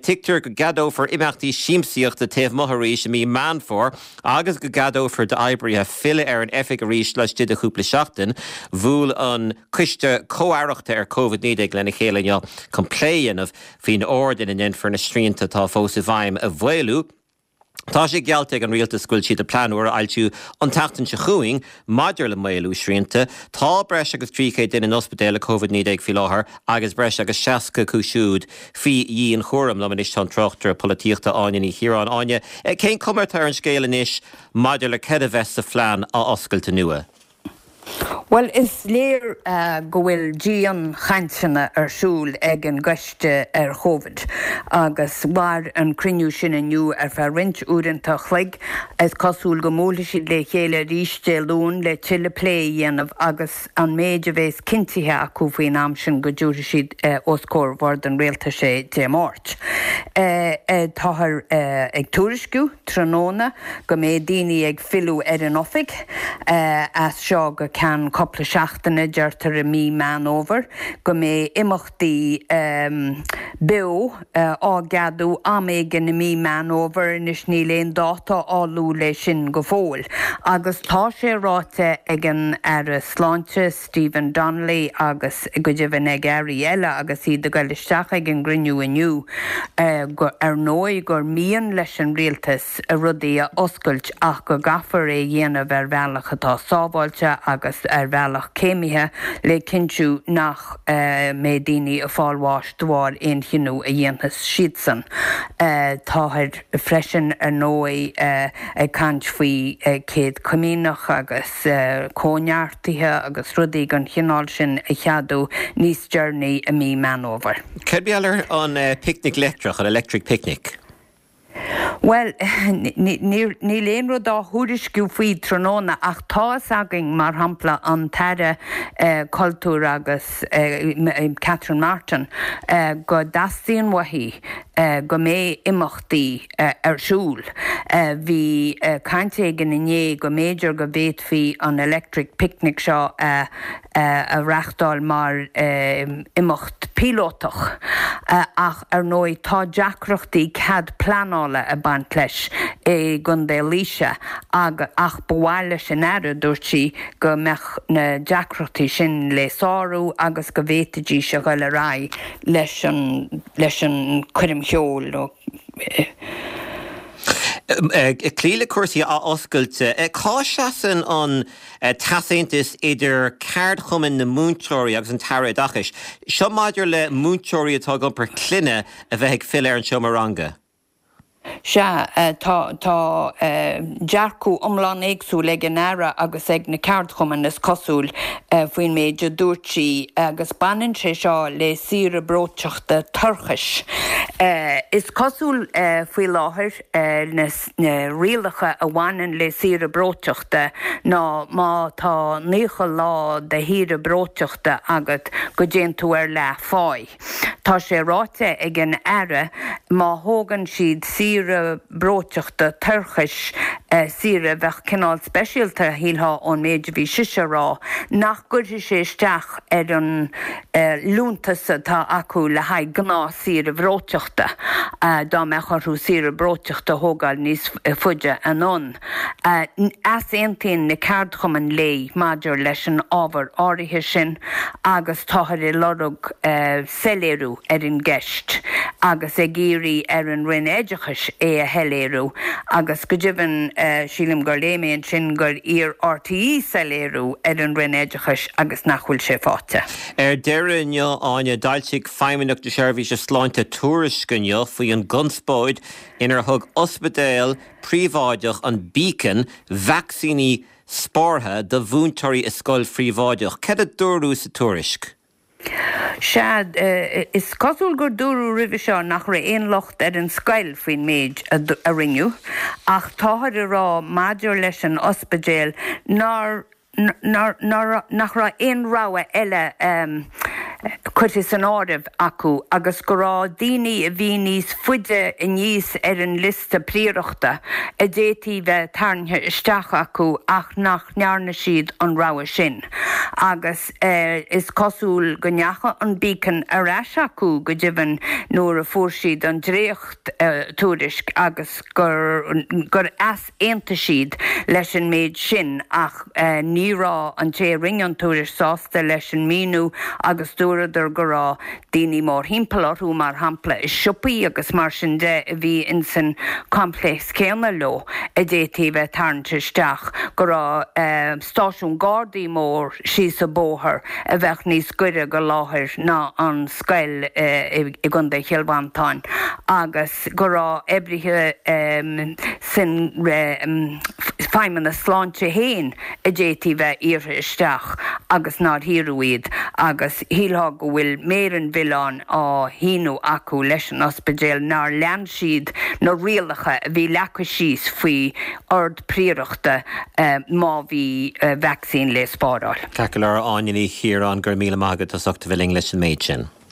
tictar go gadó for imachtaí síimsíocht de taobh mothraois mí man for, agus go gadó for de Ibrithe fille an effic a rís leis de chúpla seachtain, bhúil an cuiste cóaireachta COVID-19 lena chéalainne compléan of fin ordin in for na strínta tá fós bhaim a bhfuilú. Tá sé gealteag an rialta scoil siad a planúir ailtiú an tatan se chuing, maidir le mailú srianta, tá breis agus trícéid in an ospidéal COVID-19 fi láthair, agus breis agus 60 cúisiúd fi dhíon chóram le manis an trochttar políochta áine í Chiarán áine. Cén cumartar an scéal inis maidir le ced a bheits a phlean a oscailta nua? Well, is léir go bhfuil díon chaintena siúl ag an gcuiste COVID, agus bhar an cruinniú sin aniu fear rint údanta chloig, is cosúil go móla siad le chéile ríiste lún le tiile plé dhéanamh agus an méid a bheits cintithe acu faoin am sin go dúra siad oscór bhard an réalta sé dé máirt. Táthar ag túrisciú tróna go mé daoine ag fiú an ofiig as seo go can coppla seachtainna deirtar a mí man over, go mé imachtaí bio á gadú améigen na mí man over nis ní léon dáta áú lei sin go fóil. Agus tá sé ráte ag an ar a sláinte Stephen Donnelly agus go dibhann ag Ariella agus iad go listeach ag an grinniú aniu ar nói gur míon leis an rialtas a rudaí a oscailt ach go gafar é dhéanamh ar bhealach atá sábháilte agus ar bhealach céimithe le cinsiú nach mé daoine a fáilháis dúir in chinú a dhéantas siad san. Táthir freisin ar nói ag cant faoi céad cumínach agus cóneartaithe agus rudaí gan chinál sin a cheadú níos dearnaí a mí man over. Ced beallar an picnic leictrach, an electric picnic? Well, ní léon rud á thuairisciú faoi tróna ach tá agin mar hampla an teire cultúr agus Catherine Martin go dastíon wahí go mé imachtaí siúl. Bhí cainte gan iné go méidir go bhéad fí an electric picnic seo a reachtáil mar imacht pilótach ach ar nói tá deacrachtaí cad planála a bant leis é gun dé líise ach bhhaile sin air dúirtí go mech na deacrachtaí sin le sáú agus go bhétatí se go le rá leis an cuirim cheol. Clíle cuasaí á oscailte, cá seasan an tasaontas idir ceard chumann na múntóirí agus an tara dachas. Seo maidir le múntóirí atá gomper cluine a bheith ag fill ar an seomaranga. Se tá dearcú omláin éagsú le an aire agus ag na ceart chumann is cosúil faoin méid dúirtí agus banan sé seo le sira bróteachta tarchais. Is cosúil faoi láthair na rialacha a bhhaineann le sira bróteachta ná má tá nícha lá de híre bróteachta agat go déan tú ar le fáid. Tá sé ráte ag an aire má thógann siad sira bróteachta tarchais sira bheith cinál speisialta híltha ón méid bhí siise rá nach gurtha sé isteach ar an lúntas atá acu le haid gná sira bróteachta dá mechar sira bróteachta thógáil níos fuide anón. As aontainn na ceard chumann lé maidir leis an ábhar áirithe sin agus táthar i lorug seléirú ar an gceist agus ag géirí ar an rin éidechas é a heléirú agus go dibhann sílim gur léméon sin gur ír RTE seléirú ar an rin éidechas agus nachhfuil sé fáte. Deire neo áine dailsigh feimineach de seirbhís a sláinte tuairiscinne faoi an gunspóid inar thug ospidéal príomháideach an Beacon vaccíní spórtha de bhúntóirí is scoil phríomháideach. Cad a dúrú sa tuairisc? Siad is cosúil gur dúrú ribh seo nach ra éon locht ar an scail faoin méid a rinneú ach táthar a rá maidir leis an ospidéal nach ra éon ráha eile chuirtis an áibh acu agus go rá daoine a bhí níos fuide i níos an lista príoreachta a détí bheith tarnithe isteach acu ach nach nearna siad an rogha sin. Agus is cosúil go neacha an bícan arás acu go dtibhan nuair a fuair siad an dréocht túrisc agus gur as éanta siad leis an méid sin ach ní rá an té ringan túris sásta leis an míú agus dúradar go rá daoine mór himpelarú mar hampla is siúpaí agus mar sin de a bhí in san complex céanna lo a détí bheith tarnte isteach go rá stáisiún Gardaí mór sí sa bóthar a bheith níos goire go láthir ná an scail i gunda cheilbhantáin agus go rá ebrithe sin feimime na sláinte héin a détí bheith iartha isteach agus ná hiúiad agus hílá go bhfuil méran bhilán á híú acu leis an ospidéal ná lean siad nó rialacha a bhí lecha síos faoi ord príoreachta má bhí vaccín le spádáil. Ceacail ar áiní hir an gur míle mágad a soachta bhfuil leis an méid sin.